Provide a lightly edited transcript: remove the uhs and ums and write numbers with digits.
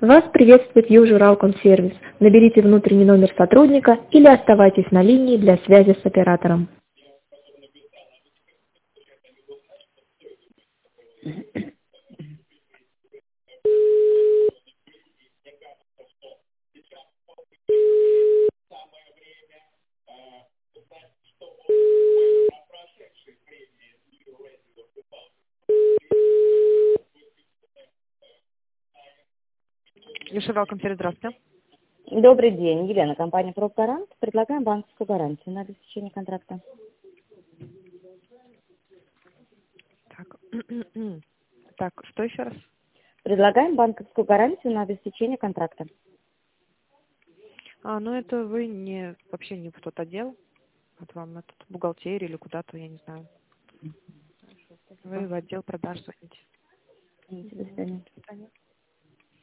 Вас приветствует Южуралкомсервис. Наберите внутренний номер сотрудника или оставайтесь на линии для связи с оператором. Южуралкомсервис, здравствуйте. Добрый день, Елена, компания «Профгарант». Предлагаем банковскую гарантию на обеспечение контракта. Так, так, что еще раз? Предлагаем банковскую гарантию на обеспечение контракта. Ну это вы вообще не в тот отдел. Вот вам этот бухгалтерия или куда-то, я не знаю. Вы в отдел продаж звоните. До свидания. До свидания.